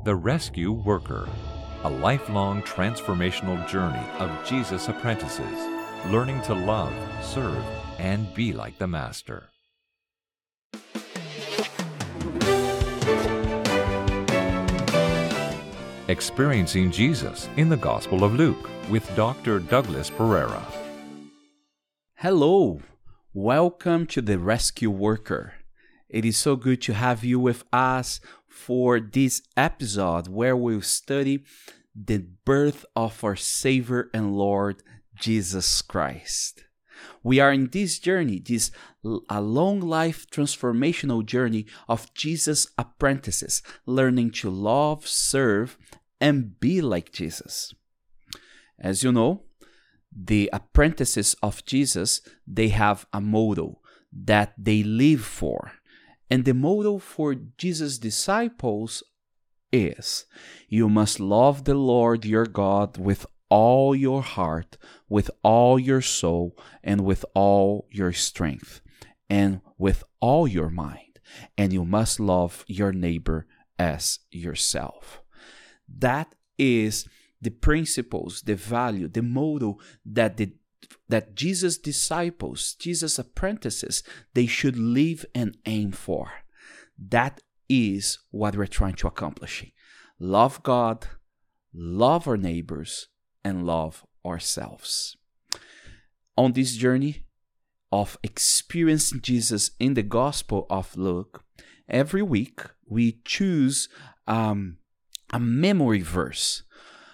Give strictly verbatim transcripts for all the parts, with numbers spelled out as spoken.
The Rescue Worker, a lifelong transformational journey of Jesus' apprentices, learning to love, serve, and be like the Master. Experiencing Jesus in the Gospel of Luke with Doctor Douglas Pereira. Hello, welcome to The Rescue Worker. It is so good to have you with us for this episode where we'll study the birth of our Savior and Lord Jesus Christ. We are in this journey, this a long life transformational journey of Jesus' apprentices, learning to love, serve, and be like Jesus. As you know, the apprentices of Jesus, they have a motto that they live for. And the motto for Jesus' disciples is, you must love the Lord your God with all your heart, with all your soul, and with all your strength, and with all your mind. And you must love your neighbor as yourself. That is the principles, the value, the motto that the that Jesus' disciples, Jesus' apprentices, they should live and aim for. That is what we're trying to accomplish. Love God, love our neighbors, and love ourselves. On this journey of experiencing Jesus in the Gospel of Luke, every week we choose um, a memory verse.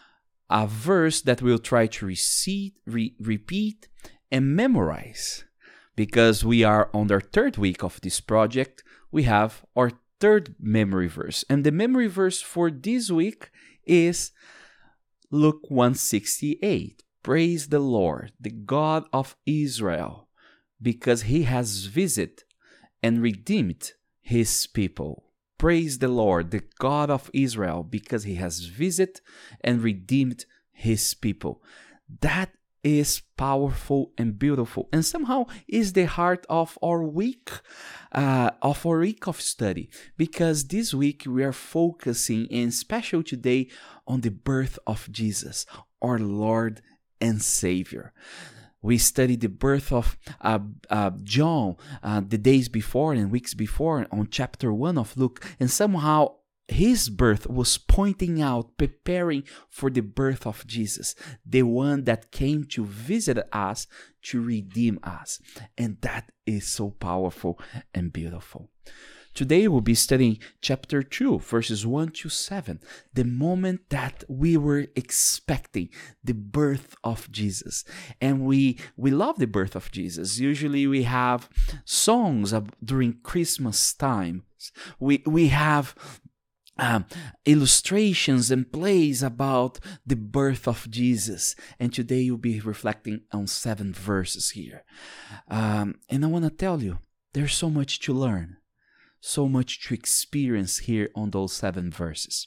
A verse that we'll try to receive, re- repeat and memorize. Because we are on our third week of this project, we have our third memory verse. And the memory verse for this week is Luke one sixty-eight. Praise the Lord, the God of Israel, because he has visited and redeemed his people. Praise the Lord, the God of Israel, because he has visited and redeemed his people. That is powerful and beautiful, and somehow is the heart of our week, uh, of our week of study, because this week we are focusing, in special today, on the birth of Jesus, our Lord and Savior. We studied the birth of uh, uh, John uh, the days before and weeks before on chapter one of Luke. And somehow his birth was pointing out, preparing for the birth of Jesus, the one that came to visit us, to redeem us. And that is so powerful and beautiful. Today we'll be studying chapter two, verses one to seven, the moment that we were expecting the birth of Jesus. And we we love the birth of Jesus. Usually we have songs of, during Christmas time. We, we have Um, illustrations and plays about the birth of Jesus. And today you'll be reflecting on seven verses here. Um, and I want to tell you, there's so much to learn. So much to experience here on those seven verses.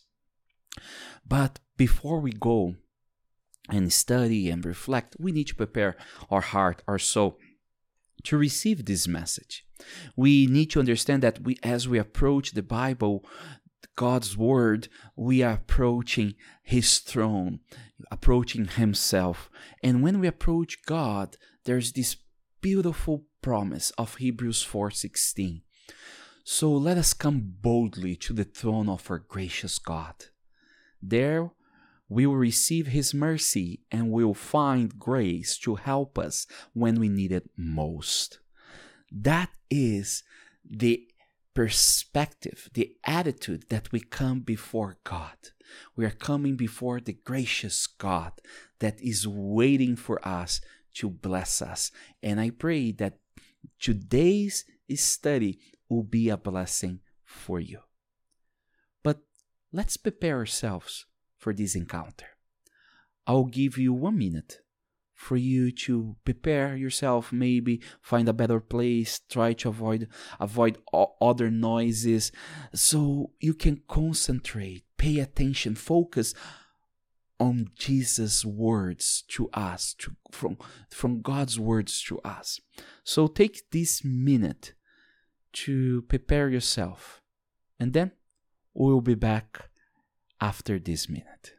But before we go and study and reflect, we need to prepare our heart, our soul, to receive this message. We need to understand that we, as we approach the Bible, God's Word, we are approaching His throne, approaching Himself. And when we approach God, there's this beautiful promise of Hebrews four sixteen. So let us come boldly to the throne of our gracious God. There we will receive His mercy and will find grace to help us when we need it most. That is the perspective, the attitude that we come before God. We are coming before the gracious God that is waiting for us to bless us. And I pray that today's study will be a blessing for you. But let's prepare ourselves for this encounter. I'll give you one minute for you to prepare yourself, maybe find a better place, try to avoid avoid other noises so you can concentrate, pay attention, focus on Jesus' words to us, to, from, from God's words to us. So take this minute to prepare yourself, and then we'll be back after this minute.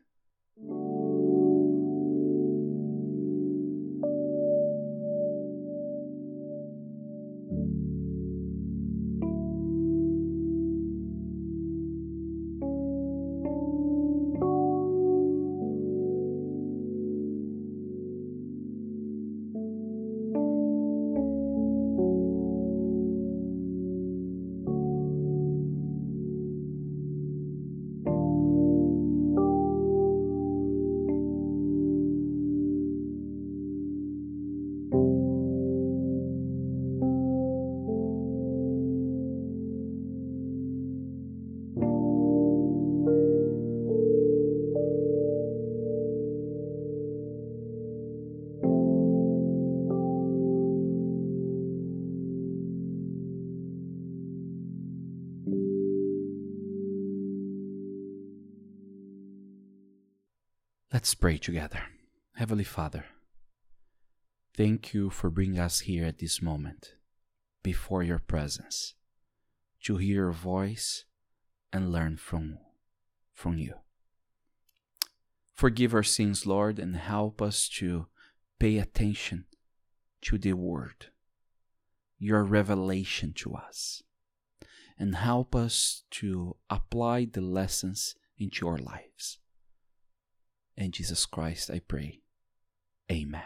Let's pray together. Heavenly Father, thank you for bringing us here at this moment, before your presence, to hear your voice and learn from, from you. Forgive our sins, Lord, and help us to pay attention to the word, your revelation to us, and help us to apply the lessons into our lives. In Jesus Christ I pray. Amen.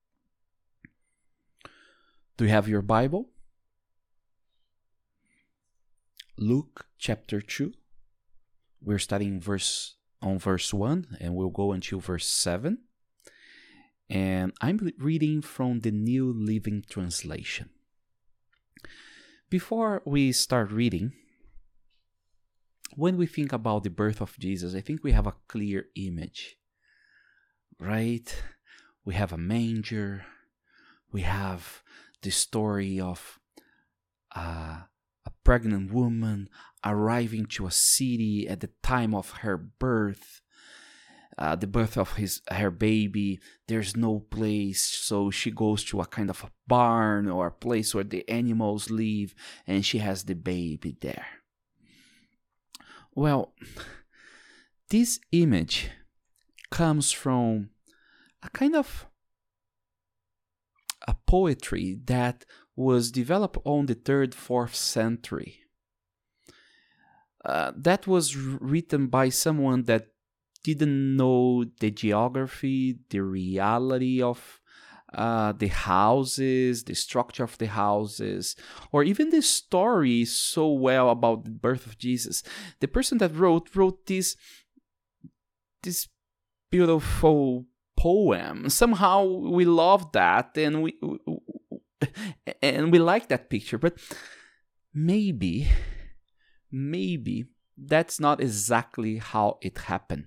Do you have your Bible? Luke chapter two. We're studying verse on verse one and we'll go until verse seven. And I'm reading from the New Living Translation. Before we start reading, when we think about the birth of Jesus, I think we have a clear image. Right? We have a manger. We have the story of uh, a pregnant woman arriving to a city at the time of her birth, uh, the birth of his her baby. There's no place, so she goes to a kind of a barn or a place where the animals live, and she has the baby there. Well, this image comes from a kind of a poetry that was developed on the third, fourth century. Uh, that was written by someone that didn't know the geography, the reality of uh, the houses, the structure of the houses, or even the story so well about the birth of Jesus. The person that wrote wrote this this beautiful poem. Somehow we love that, and we and we like that picture. But maybe, maybe that's not exactly how it happened.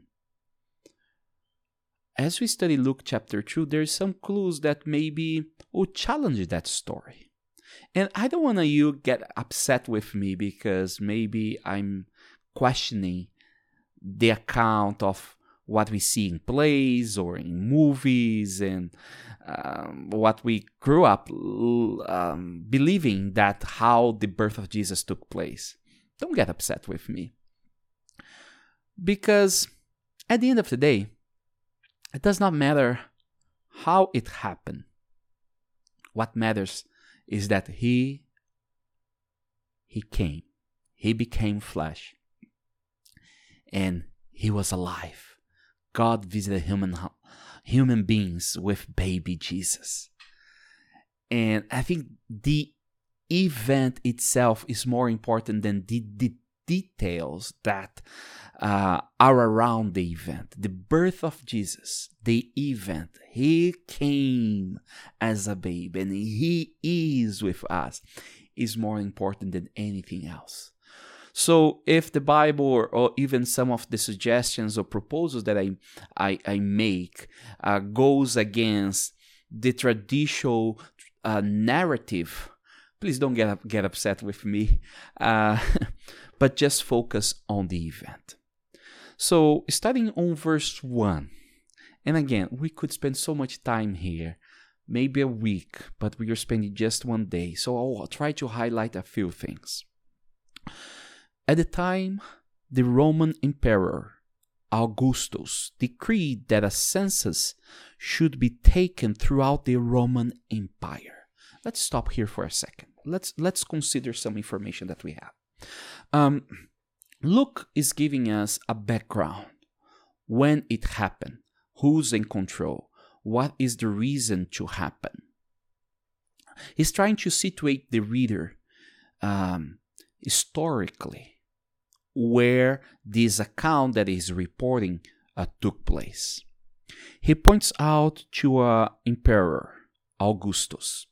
As we study Luke chapter two, there's some clues that maybe will challenge that story. And I don't want you get upset with me because maybe I'm questioning the account of what we see in plays or in movies and um, what we grew up um, believing that how the birth of Jesus took place. Don't get upset with me. Because at the end of the day, it does not matter how it happened. What matters is that he, he came. He became flesh. And he was alive. God visited human, human beings with baby Jesus. And I think the event itself is more important than the, the details that uh, are around the event. The birth of Jesus, the event. He came as a baby and he is with us is more important than anything else. So if the Bible or, or even some of the suggestions or proposals that I I, I make uh, goes against the traditional uh, narrative, please don't get get upset with me, uh, but just focus on the event. So starting on verse one, and again, we could spend so much time here, maybe a week, but we are spending just one day, so I'll try to highlight a few things. At the time, the Roman emperor Augustus decreed that a census should be taken throughout the Roman Empire. Let's stop here for a second. Let's let's consider some information that we have. Um, Luke is giving us a background. When it happened, who's in control, what is the reason to happen. He's trying to situate the reader um, historically where this account that he's reporting uh, took place. He points out to an emperor, Augustus.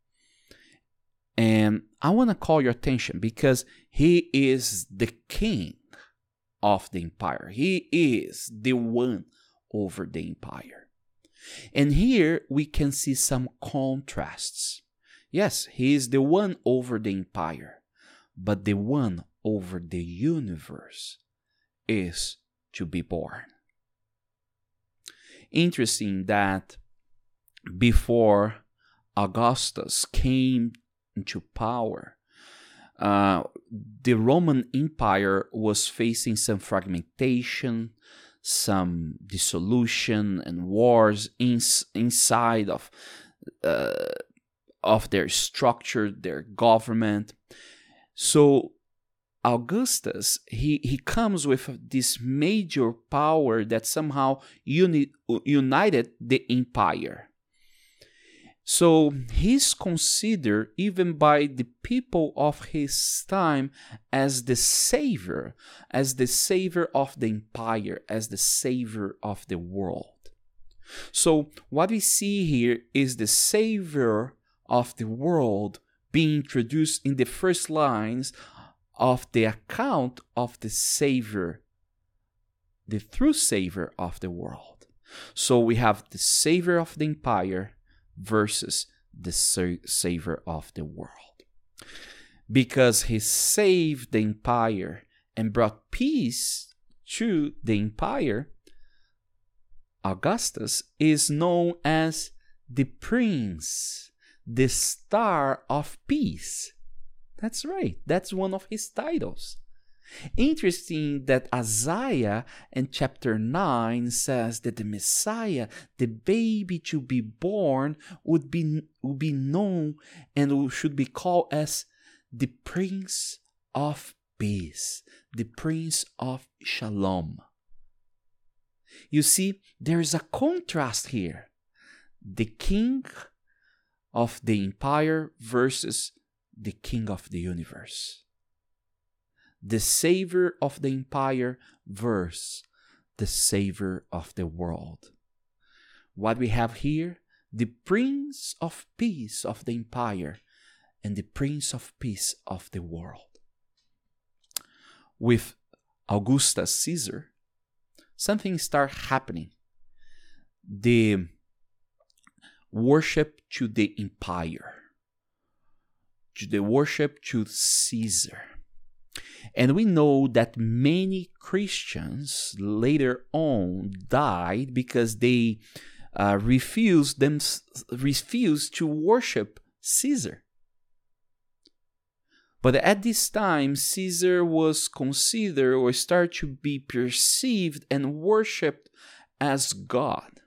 And I want to call your attention because he is the king of the empire. He is the one over the empire. And here we can see some contrasts. Yes, he is the one over the empire, but the one over the universe is to be born. Interesting that before Augustus came into power, uh, the Roman Empire was facing some fragmentation, some dissolution and wars in, inside of uh, of their structure, their government. So Augustus, he, he comes with this major power that somehow uni, united the empire. So he's considered even by the people of his time as the savior, as the savior of the empire, as the savior of the world. So what we see here is the savior of the world being introduced in the first lines of the account of the savior, the true savior of the world. So we have the savior of the empire versus the savior of the world. Because he saved the empire and brought peace to the empire, Augustus is known as the Prince, the Star of Peace. That's right, that's one of his titles. Interesting that Isaiah in chapter nine says that the Messiah, the baby to be born, would be, would be known and should be called as the Prince of Peace, the Prince of Shalom. You see, there is a contrast here. The king of the empire versus the king of the universe. The savior of the empire versus the savior of the world. What we have here, the Prince of Peace of the empire and the Prince of Peace of the world. With Augustus Caesar, something started happening. The worship to the empire, to the worship to Caesar. And we know that many Christians later on died because they uh, refused them refused to worship Caesar. But at this time, Caesar was considered or started to be perceived and worshipped as God.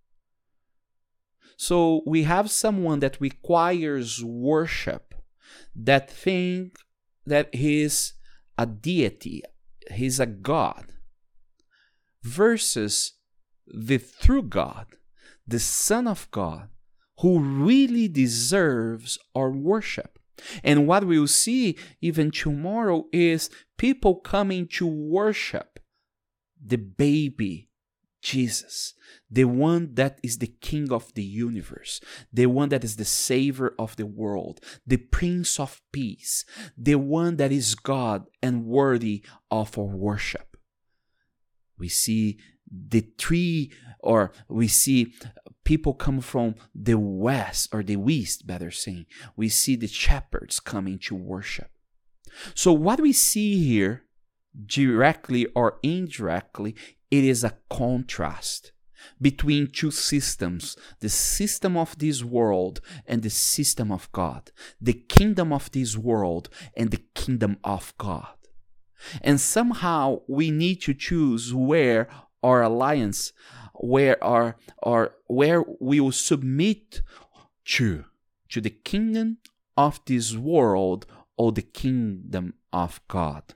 So we have someone that requires worship, that think that he is a deity, he's a God, versus the true God, the Son of God, who really deserves our worship. And what we'll see even tomorrow is people coming to worship the baby Jesus, the one that is the King of the universe, the one that is the Savior of the world, the Prince of Peace, the one that is God and worthy of our worship. We see the three, or we see people come from the west, or the west, better saying. We see the shepherds coming to worship. So what we see here, directly or indirectly, it is a contrast between two systems, the system of this world and the system of God, the kingdom of this world and the kingdom of God. And somehow we need to choose where our alliance, where our, our where we will submit to to the kingdom of this world or the kingdom of God.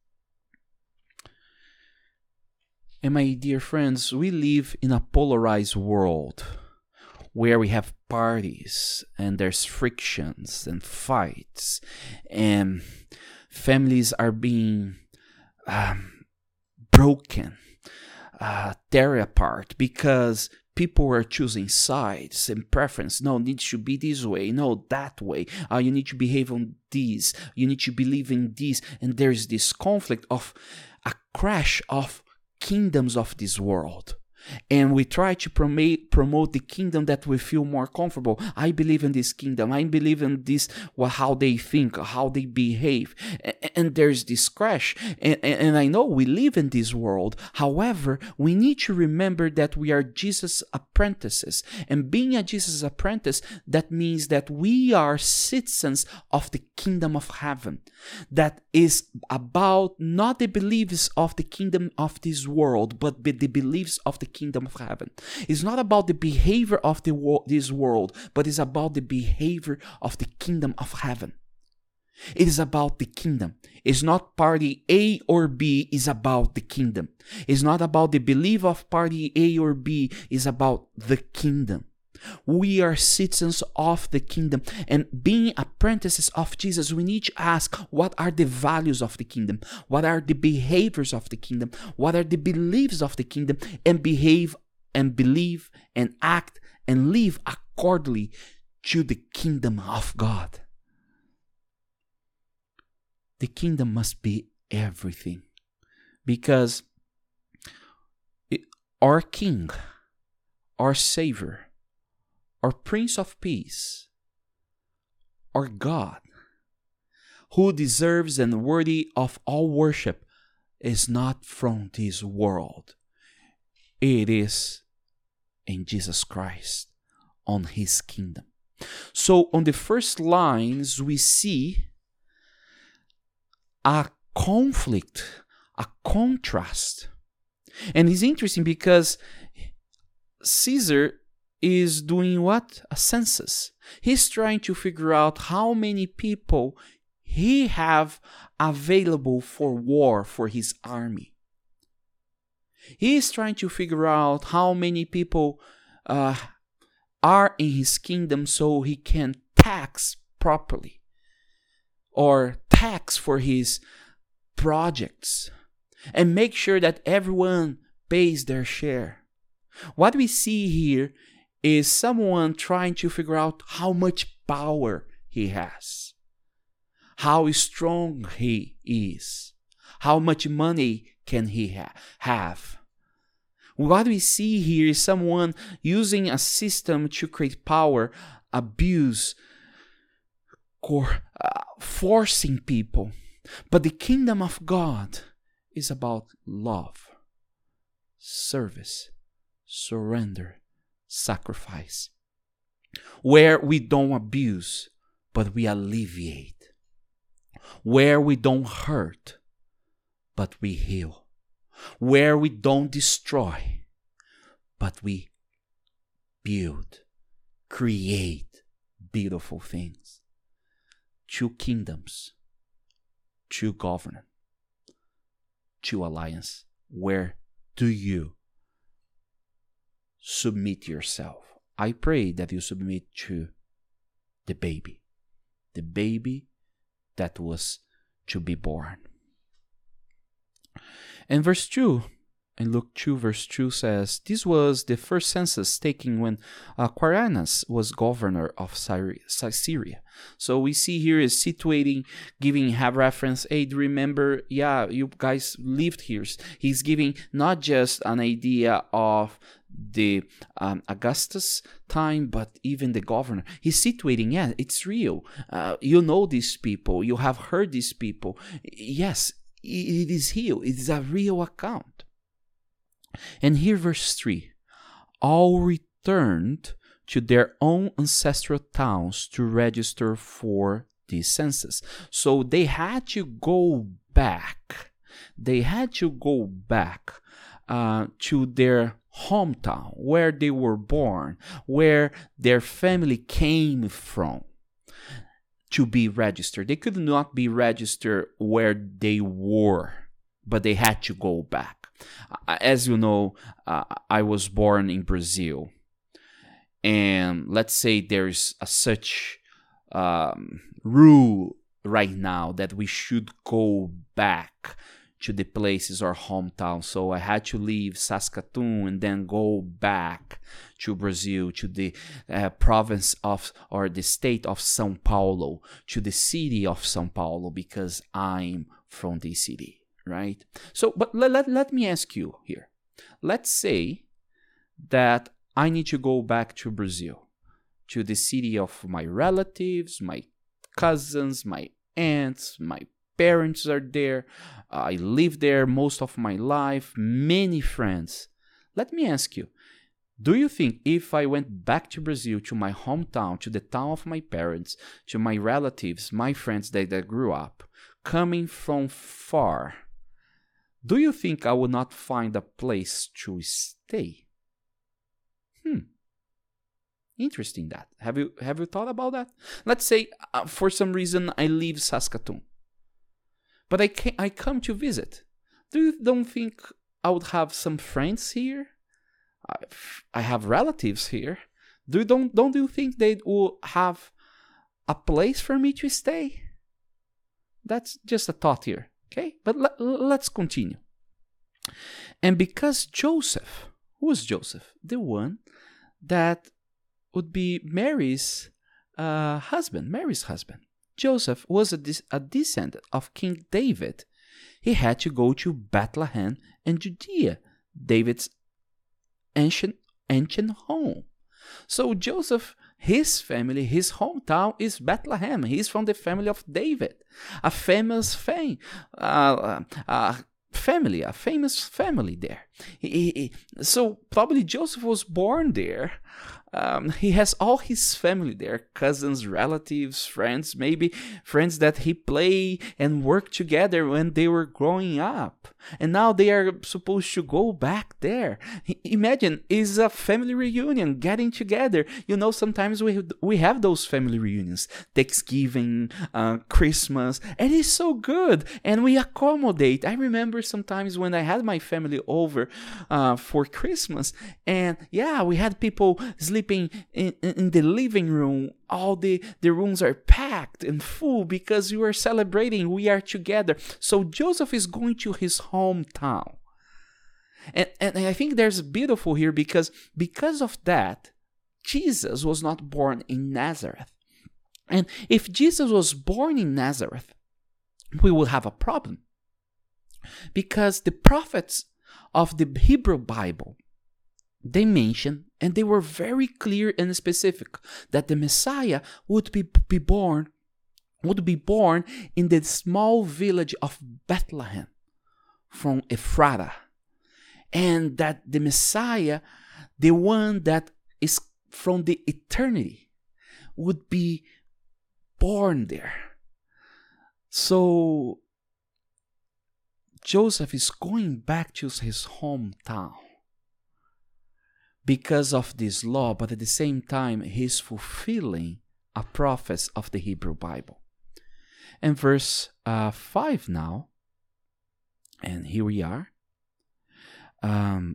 And my dear friends, we live in a polarized world where we have parties and there's frictions and fights and families are being um, broken, uh, tear apart because people are choosing sides and preference. No, it needs to be this way. No, that way. Uh, you need to behave on this. You need to believe in this. And there's this conflict of a crash of kingdoms of this world. And we try to promote, promote the kingdom that we feel more comfortable. I believe in this kingdom. I believe in this, well, how they think, how they behave. And, and there's this crash. And, and I know we live in this world. However, we need to remember that we are Jesus' apprentices. And being a Jesus' apprentice, that means that we are citizens of the kingdom of heaven. That is about not the beliefs of the kingdom of this world, but the beliefs of the kingdom of heaven. It's not about the behavior of the wo- this world, but it's about the behavior of the kingdom of heaven. It is about the kingdom. It's not party A or B, it's about the kingdom. It's not about the belief of party A or B, it's about the kingdom. We are citizens of the kingdom, and being apprentices of Jesus, we need to ask, what are the values of the kingdom? What are the behaviors of the kingdom? What are the beliefs of the kingdom? And behave and believe and act and live accordingly to the kingdom of God. The kingdom must be everything, because it, our King, our Savior, our Prince of Peace, our God, who deserves and worthy of all worship, is not from this world. It is in Jesus Christ, on His kingdom. So on the first lines, we see a conflict, a contrast. And it's interesting because Caesar is doing what? A census. He's trying to figure out how many people he have available for war for his army. He is trying to figure out how many people uh, are in his kingdom so he can tax properly or tax for his projects and make sure that everyone pays their share. What we see here is someone trying to figure out how much power he has, how strong he is, how much money can he ha- have. What we see here is someone using a system to create power, abuse, or uh, forcing people. But the kingdom of God is about love, service, surrender, sacrifice, where we don't abuse, but we alleviate, where we don't hurt, but we heal, where we don't destroy, but we build, create beautiful things. Two kingdoms, two governance, two alliance. Where do you submit yourself? I pray that you submit to the baby, the baby that was to be born. And verse two, in Luke two, verse two says, this was the first census taken when uh, Quirinius was governor of Syria. So we see here is situating, giving have reference, hey, remember, yeah, you guys lived here. He's giving not just an idea of the um, Augustus time, but even the governor. He's situating, yeah, it's real. Uh, you know these people. You have heard these people. Yes, it is real. It is a real account. And here verse three, all returned to their own ancestral towns to register for the census. So they had to go back. They had to go back uh, to their hometown, where they were born, where their family came from, to be registered. They could not be registered where they were, but they had to go back. As you know, uh, I was born in Brazil, and let's say there's a such um, rule right now that we should go back to the places or hometown. So I had to leave Saskatoon and then go back to Brazil, to the uh, province of, or the state of São Paulo, to the city of São Paulo, because I'm from the city, right? So, but let, let, let me ask you here. Let's say that I need to go back to Brazil, to the city of my relatives, my cousins, my aunts, my parents are there. I live there most of my life, many friends. Let me ask you, do you think if I went back to Brazil, to my hometown, to the town of my parents, to my relatives, my friends that, that grew up, coming from far, do you think I would not find a place to stay? Hmm. Interesting that. Have you have you thought about that? Let's say uh, for some reason I leave Saskatoon, but I can I come to visit. Do you don't think I would have some friends here? I, I have relatives here. Do you don't don't you think they will have a place for me to stay? That's just a thought here, okay? But let, let's continue. And because Joseph, who was Joseph? The one that would be Mary's uh, husband, Mary's husband. Joseph was a, dis- a descendant of King David. He had to go to Bethlehem and Judea, David's ancient, ancient home. So Joseph, his family, his hometown is Bethlehem. He's from the family of David, a famous fame, uh, uh, family, a famous family there. He, he, so probably Joseph was born there. Um, he has all his family there, cousins, relatives, friends, maybe friends that he played and worked together when they were growing up. And now they are supposed to go back there. Imagine, it's a family reunion, getting together. You know, sometimes we we have those family reunions, Thanksgiving, uh, Christmas, and it's so good. And we accommodate. I remember sometimes when I had my family over uh, for Christmas, and yeah, we had people sleeping in, in the living room. All the, the rooms are packed and full because we are celebrating, we are together. So Joseph is going to his hometown. And, and I think there's beautiful here because because of that, Jesus was not born in Nazareth. And if Jesus was born in Nazareth, we will have a problem. Because the prophets of the Hebrew Bible, they mentioned, and they were very clear and specific, that the Messiah would be, be born, would be born in the small village of Bethlehem from Ephrata. And that the Messiah, the one that is from the eternity, would be born there. So Joseph is going back to his hometown because of this law, but at the same time, he's fulfilling a prophecy of the Hebrew Bible. And verse uh, five now, and here we are. Um,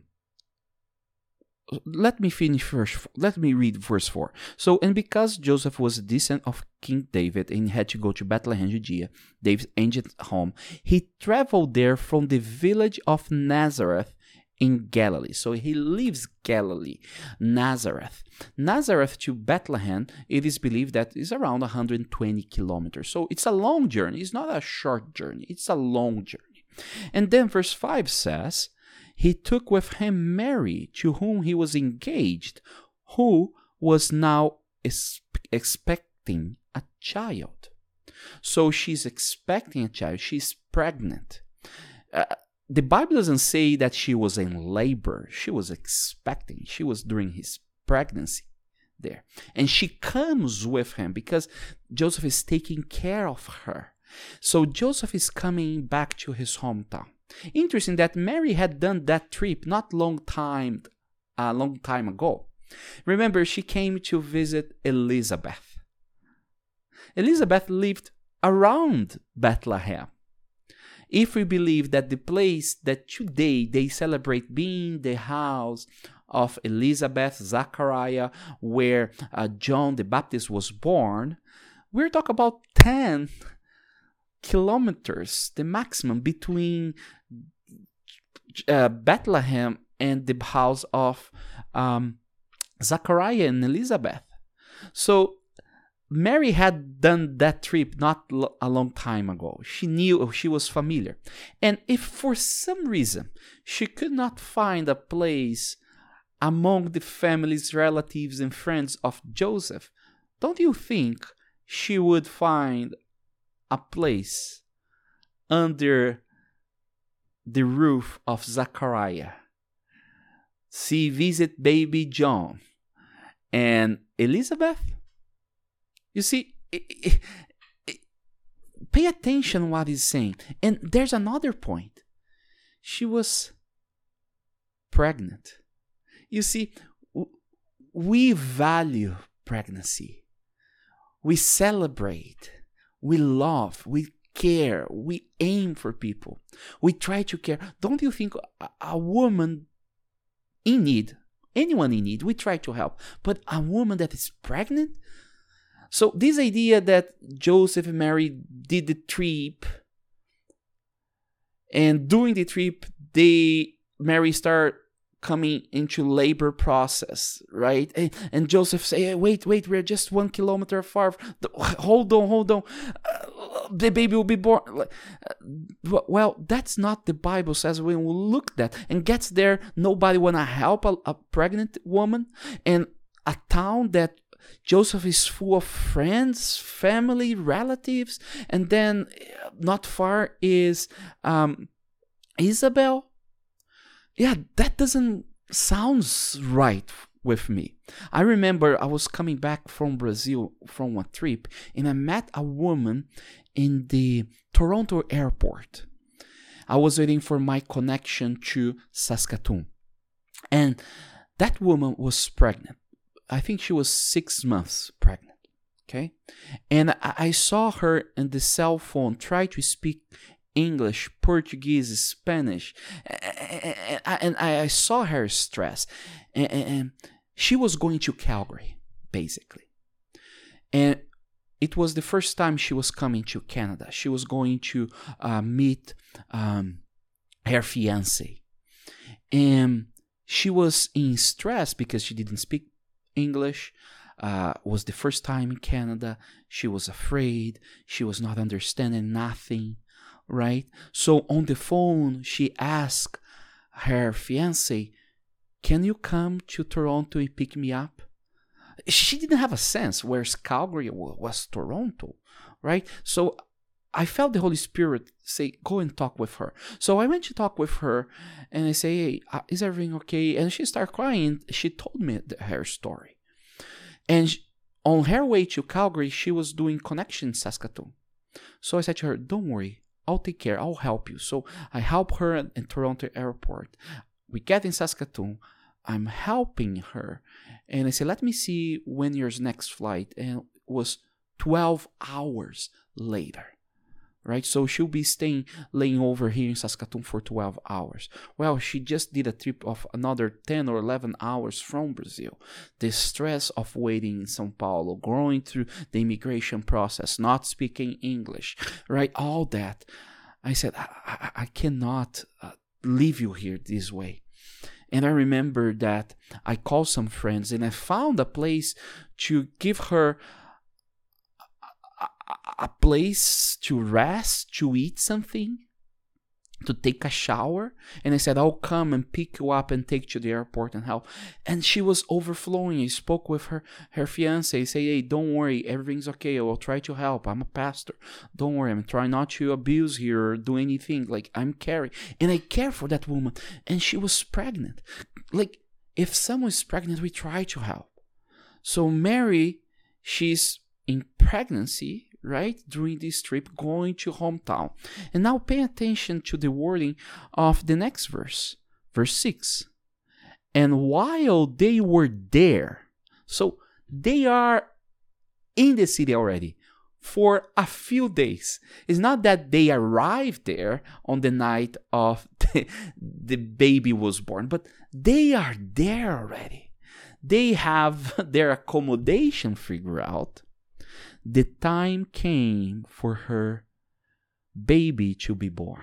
let me finish first. Let me read verse four. So, and because Joseph was a descendant of King David and had to go to Bethlehem, Judea, David's ancient home, he traveled there from the village of Nazareth in Galilee. So he leaves Galilee, Nazareth. Nazareth to Bethlehem, it is believed that is around one hundred twenty kilometers. So it's a long journey. It's not a short journey. It's a long journey. And then verse five says, he took with him Mary, to whom he was engaged, who was now es- expecting a child. So she's expecting a child. She's pregnant. Uh, the Bible doesn't say that she was in labor. She was expecting. She was during his pregnancy there. And she comes with him because Joseph is taking care of her. So Joseph is coming back to his hometown. Interesting that Mary had done that trip not long time, a long time ago. Remember, she came to visit Elizabeth. Elizabeth lived around Bethlehem. If we believe that the place that today they celebrate being the house of Elizabeth, Zachariah, where uh, John the Baptist was born, we're talking about ten kilometers, the maximum, between uh, Bethlehem and the house of um, Zachariah and Elizabeth. So Mary had done that trip not lo- a long time ago. She knew, she was familiar. And if for some reason she could not find a place among the families, relatives, and friends of Joseph, don't you think she would find a place under the roof of Zachariah? See, visit baby John and Elizabeth. You see, it, it, it, pay attention what he's saying. And there's another point. She was pregnant. You see, we value pregnancy. We celebrate. We love. We care. We aim for people. We try to care. Don't you think a, a woman in need, anyone in need, we try to help. But a woman that is pregnant? So this idea that Joseph and Mary did the trip, and during the trip, they Mary started coming into labor process, right? And, and Joseph say, hey, wait, wait, we're just one kilometer far. Hold on, hold on. Uh, the baby will be born. Uh, well, that's not the Bible says. When we look at that and gets there, nobody want to help a, a pregnant woman. And a town that Joseph is full of friends, family, relatives. And then not far is um, Isabel. Yeah, that doesn't sound right with me. I remember I was coming back from Brazil from a trip, and I met a woman in the Toronto airport. I was waiting for my connection to Saskatoon. And that woman was pregnant. I think she was six months pregnant. Okay? And I, I saw her in the cell phone try to speak English, Portuguese, Spanish, and I saw her stress. And she was going to Calgary, basically. And it was the first time she was coming to Canada. She was going to uh, meet um, her fiancé. And she was in stress because she didn't speak English. Uh, was the first time in Canada. She was afraid. She was not understanding nothing. Right? So on the phone, she asked her fiancé, can you come to Toronto and pick me up? She didn't have a sense where's Calgary was Toronto, right? So I felt the Holy Spirit say, go and talk with her. So I went to talk with her and I say, hey, is everything okay? And she started crying. She told me the, her story. And she, on her way to Calgary, she was doing connection in Saskatoon. So I said to her, don't worry. I'll take care. I'll help you. So I help her in Toronto airport. We get in Saskatoon. I'm helping her. And I say, let me see when your next flight. And it was twelve hours later. Right? So she'll be staying, laying over here in Saskatoon for twelve hours. Well, she just did a trip of another ten or eleven hours from Brazil. The stress of waiting in São Paulo, going through the immigration process, not speaking English, right? All that. I said, I, I, I cannot uh, leave you here this way. And I remember that I called some friends and I found a place to give her a place to rest, to eat something, to take a shower. And I said, I'll come and pick you up and take you to the airport and help. And she was overflowing. I spoke with her, her fiancé. Say, hey, don't worry. Everything's okay. I will try to help. I'm a pastor. Don't worry. I'm trying not to abuse here or do anything. Like, I'm caring. And I care for that woman. And she was pregnant. Like, if someone is pregnant, we try to help. So Mary, she's in pregnancy, right? During this trip, going to hometown. And now pay attention to the wording of the next verse, verse six. And while they were there, so they are in the city already for a few days. It's not that they arrived there on the night of the, the baby was born, but they are there already. They have their accommodation figured out. The time came for her baby to be born.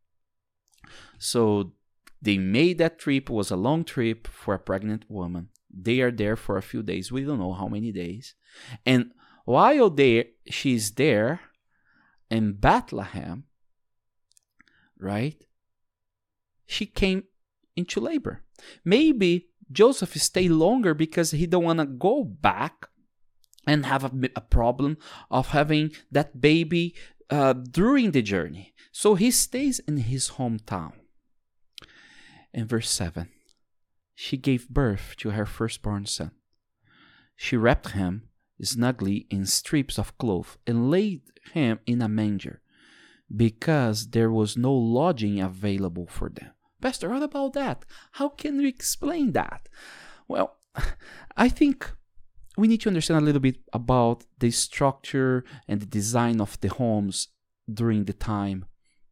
So they made that trip. It was a long trip for a pregnant woman. They are there for a few days. We don't know how many days. And while they, she's there in Bethlehem, right, she came into labor. Maybe Joseph stayed longer because he don't want to go back and have a, a problem of having that baby uh, during the journey. So he stays in his hometown. In verse seven, she gave birth to her firstborn son. She wrapped him snugly in strips of cloth and laid him in a manger because there was no lodging available for them. Pastor, what about that? How can we explain that? Well, I think we need to understand a little bit about the structure and the design of the homes during the time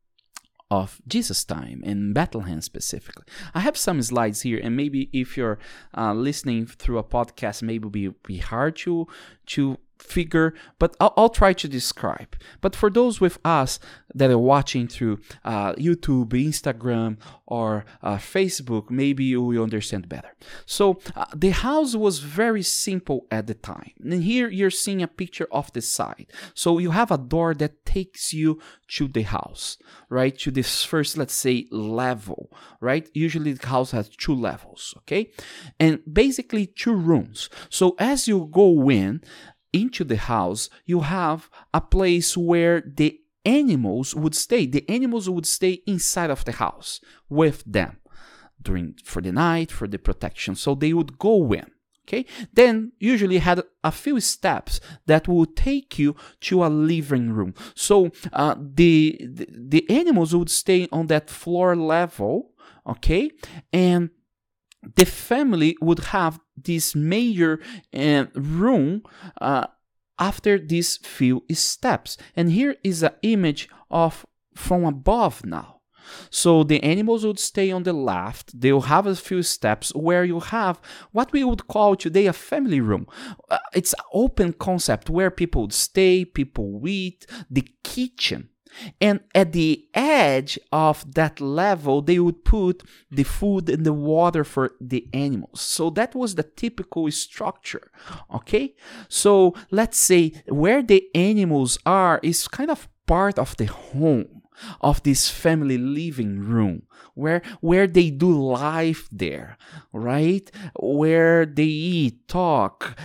of Jesus' time, in Bethlehem specifically. I have some slides here, and maybe if you're uh, listening through a podcast, maybe it'll be, be hard to, to figure, but I'll, I'll try to describe. But for those with us that are watching through uh, YouTube, Instagram, or uh, Facebook, maybe you will understand better. So uh, the house was very simple at the time. And here you're seeing a picture of the side. So you have a door that takes you to the house, right? To this first, let's say, level, right? Usually the house has two levels, okay? And basically two rooms. So as you go in, into the house, you have a place where the animals would stay. The animals would stay inside of the house with them during for the night, for the protection. So they would go in. Okay. Then usually had a few steps that would take you to a living room. So uh, the, the the animals would stay on that floor level. Okay, and the family would have this major uh, room uh, after these few steps. And here is an image of from above now. So the animals would stay on the left. They'll have a few steps where you have what we would call today a family room. Uh, it's an open concept where people would stay, people eat, the kitchen. And at the edge of that level, they would put the food and the water for the animals. So that was the typical structure, okay? So let's say where the animals are is kind of part of the home, of this family living room, where where they do life there, right? Where they eat, talk,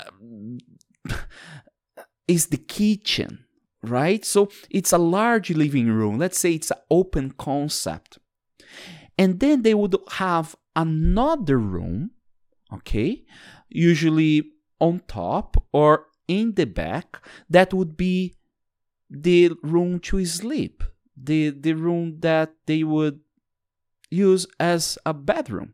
uh, is the kitchen. Right? So it's a large living room. Let's say it's an open concept. And then they would have another room, okay, usually on top or in the back, that would be the room to sleep, the, the room that they would use as a bedroom.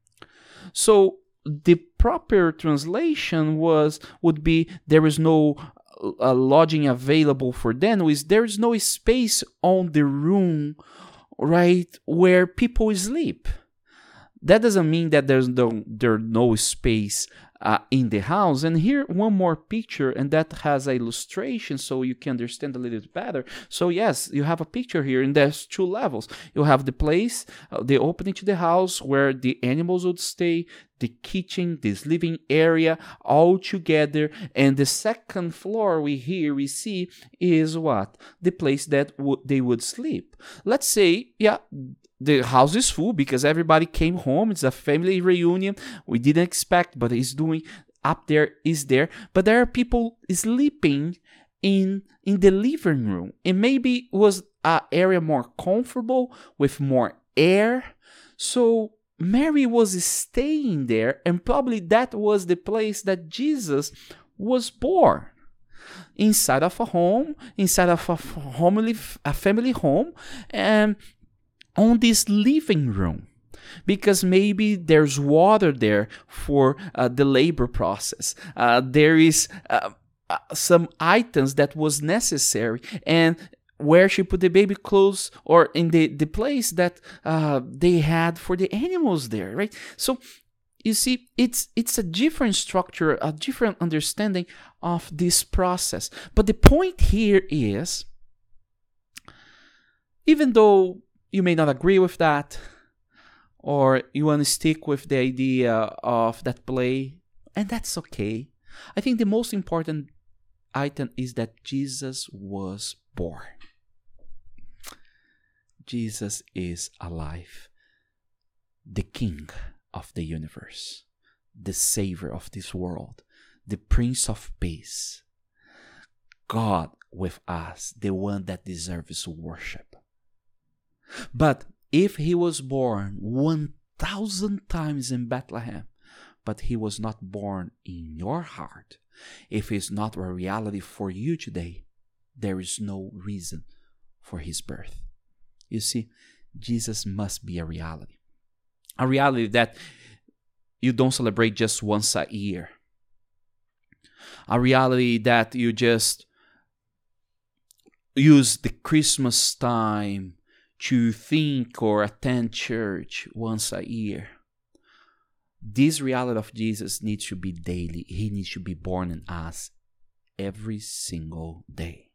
So the proper translation was would be there is no Uh, lodging available for them, is there is no space on the room, right, where people sleep. That doesn't mean that there's no there's no space uh, in the house. And here one more picture, and that has an illustration so you can understand a little bit better. So yes, you have a picture here, and there's two levels. You have the place, uh, the opening to the house where the animals would stay, the kitchen, this living area, all together. And the second floor we here we see is what? The place that w- they would sleep. Let's say, yeah, the house is full because everybody came home. It's a family reunion. We didn't expect, but it's doing up there, is there. But there are people sleeping in in the living room. It maybe was an area more comfortable with more air. So Mary was staying there, and probably that was the place that Jesus was born. inside of a home, inside of a family, a family home, and on this living room. Because maybe there's water there for uh, the labor process. Uh, there is uh, uh, some items that was necessary, and where she put the baby clothes, or in the, the place that uh, they had for the animals there, right? So you see, it's it's a different structure, a different understanding of this process. But the point here is, even though you may not agree with that, or you want to stick with the idea of that play, and that's okay. I think the most important item is that Jesus was born. Jesus is alive. The King of the universe, the Savior of this world, the Prince of Peace, God with us, the one that deserves worship. But if he was born one thousand times in Bethlehem, but he was not born in your heart, if it's not a reality for you today, there is no reason for his birth. You see, Jesus must be a reality. A reality that you don't celebrate just once a year. A reality that you just use the Christmas time to think or attend church once a year. This reality of Jesus needs to be daily. He needs to be born in us every single day.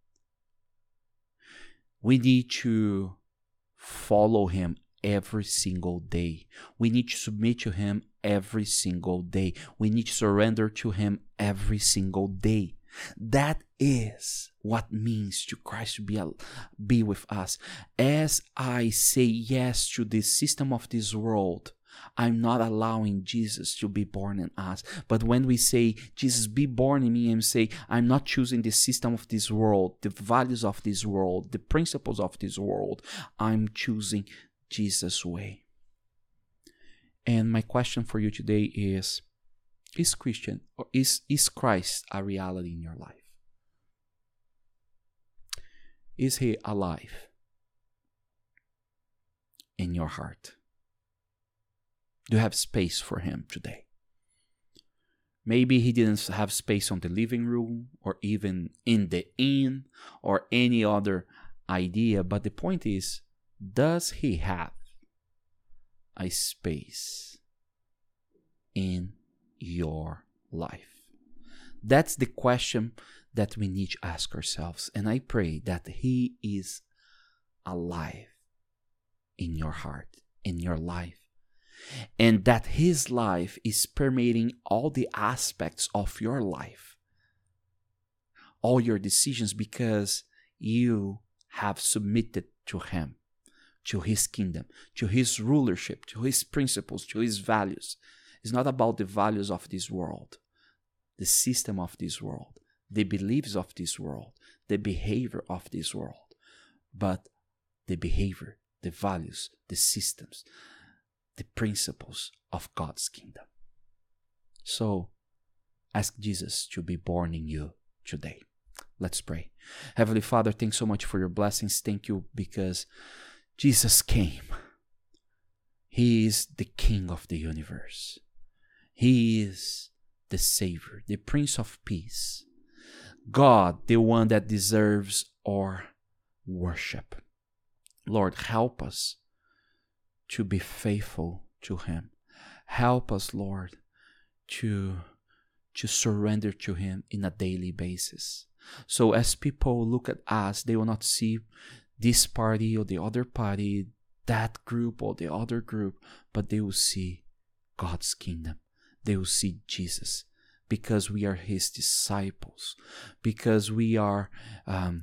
We need to follow him every single day. We need to submit to him every single day. We need to surrender to him every single day. That is what means to Christ to be, be with us. As I say yes to the system of this world, I'm not allowing Jesus to be born in us. But when we say, Jesus, be born in me, and say, I'm not choosing the system of this world, the values of this world, the principles of this world, I'm choosing Jesus' way. And my question for you today is, Is Christian or is, is Christ a reality in your life? Is he alive in your heart? Do you have space for him today? Maybe he didn't have space on the living room or even in the inn or any other idea, but the point is, does he have a space in your life? That's the question that we need to ask ourselves. And I pray that he is alive in your heart, in your life, and that his life is permeating all the aspects of your life, all your decisions, because you have submitted to him, to his kingdom, to his rulership, to his principles, to his values. It's not about the values of this world, the system of this world, the beliefs of this world, the behavior of this world, but the behavior, the values, the systems, the principles of God's kingdom. So, ask Jesus to be born in you today. Let's pray. Heavenly Father, thanks so much for your blessings. Thank you because Jesus came. He is the King of the universe. He is the Savior, the Prince of Peace. God, the one that deserves our worship. Lord, help us to be faithful to him. Help us, Lord, to, to surrender to him in a daily basis. So as people look at us, they will not see this party or the other party, that group or the other group, but they will see God's kingdom. They will see Jesus, because we are his disciples, because we are um,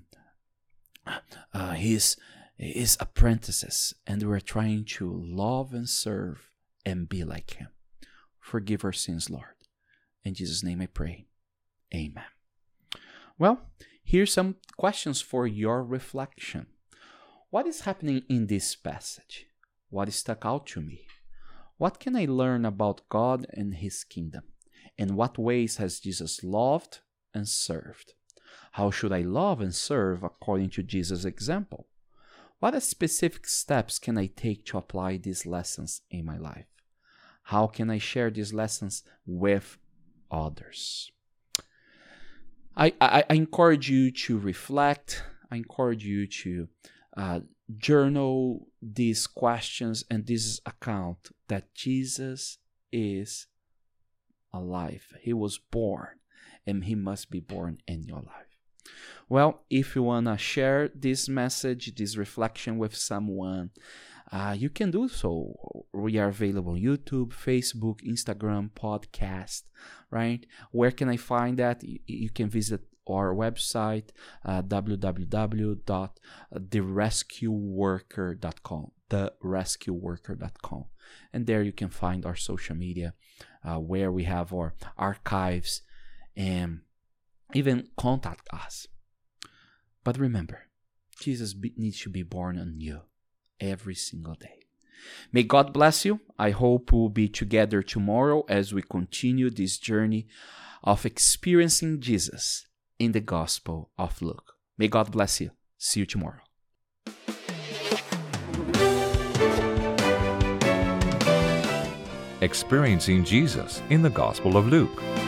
uh, his his apprentices, and we're trying to love and serve and be like him. Forgive our sins, Lord. In Jesus' name I pray. Amen. Well, here's some questions for your reflection. What is happening in this passage? What stuck out to me? What can I learn about God and his kingdom? In what ways has Jesus loved and served? How should I love and serve according to Jesus' example? What specific steps can I take to apply these lessons in my life? How can I share these lessons with others? I, I, I encourage you to reflect. I encourage you to uh, journal these questions and this account that Jesus is alive. He was born, and he must be born in your life. Well, if you want to share this message, this reflection with someone, uh, you can do so. We are available on YouTube, Facebook, Instagram, podcast, right? Where can I find that? You, you can visit our website, uh, w w w dot the rescue worker dot com, the rescue worker dot com. And there you can find our social media, uh, where we have our archives, and even contact us. But remember, Jesus be, needs to be born on you every single day. May God bless you. I hope we'll be together tomorrow as we continue this journey of experiencing Jesus in the Gospel of Luke. May God bless you. See you tomorrow. Experiencing Jesus in the Gospel of Luke.